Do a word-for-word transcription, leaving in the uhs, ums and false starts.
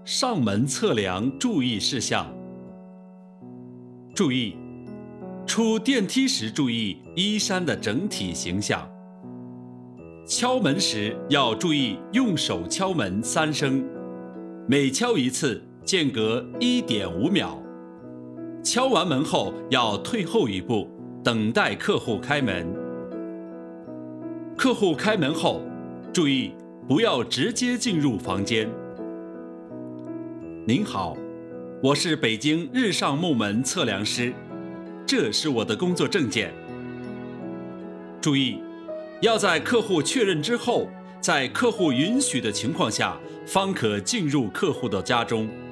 上门测量注意事项。注意：出电梯时注意衣衫的整体形象。敲门时要注意用手敲门三声，每敲一次间隔 一点五秒。敲完门后要退后一步，等待客户开门。客户开门后，注意不要直接进入房间。您好，我是北京日上木门测量师，这是我的工作证件。注意，要在客户确认之后，在客户允许的情况下，方可进入客户的家中。